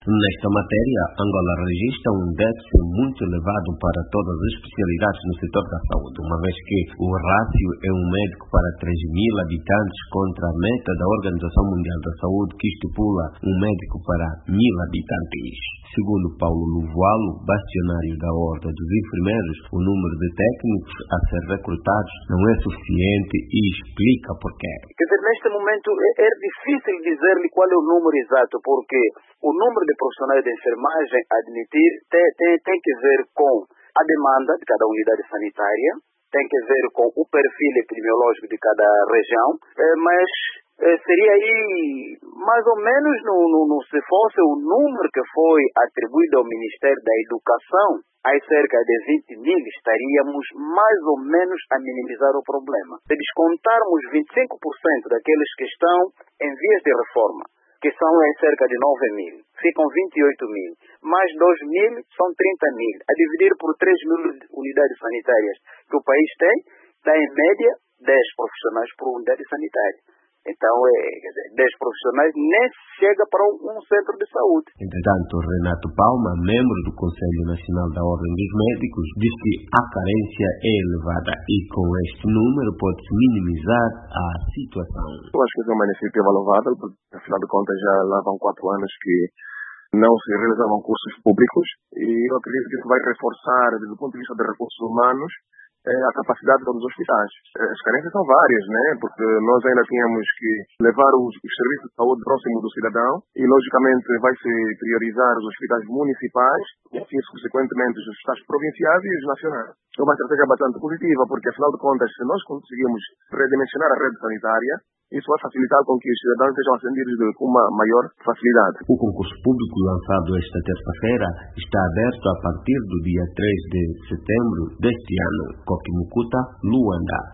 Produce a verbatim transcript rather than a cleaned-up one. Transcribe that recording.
Nesta matéria, Angola registra um déficit muito elevado para todas as especialidades no setor da saúde, uma vez que o rácio é um médico para três mil habitantes contra a meta da Organização Mundial da Saúde, que estipula um médico para mil habitantes. Segundo Paulo Luvoalo, bastionário da Ordem dos Enfermeiros, o número de técnicos a ser recrutados não é suficiente e explica porquê. Quer dizer, neste momento é, é difícil dizer-lhe qual é o número exato, porque o número de profissionais de enfermagem a admitir tem, tem, tem que ver com a demanda de cada unidade sanitária, tem que ver com o perfil epidemiológico de cada região, mas seria aí mais ou menos, no, no, no, se fosse o número que foi atribuído ao Ministério da Educação, aí cerca de vinte mil, estaríamos mais ou menos a minimizar o problema. Se descontarmos vinte e cinco por cento daqueles que estão em vias de reforma, que são em cerca de nove mil, ficam vinte e oito mil, mais dois mil são trinta mil, a dividir por três mil unidades sanitárias que o país tem, dá em média dez profissionais por unidade sanitária. Então, é, quer dizer, dez profissionais nem chega para um, um centro de saúde. Entretanto, Renato Palma, membro do Conselho Nacional da Ordem dos Médicos, diz que a carência é elevada e com este número pode-se minimizar a situação. Eu acho que é uma iniciativa louvável, porque afinal de contas já lá vão quatro anos que não se realizavam cursos públicos e eu acredito que isso vai reforçar, desde o ponto de vista de recursos humanos, a capacidade dos hospitais. As carências são várias, né? Porque nós ainda tínhamos que levar os, os serviços de saúde próximo do cidadão e, logicamente, vai-se priorizar os hospitais municipais e, assim, subsequentemente, os hospitais provinciais e os nacionais. É uma estratégia bastante positiva, porque, afinal de contas, se nós conseguimos redimensionar a rede sanitária, isso vai facilitar com que os cidadãos sejam atendidos com uma maior facilidade. O concurso público lançado esta terça-feira está aberto a partir do dia três de setembro deste ano. Koki Mukuta, Luanda.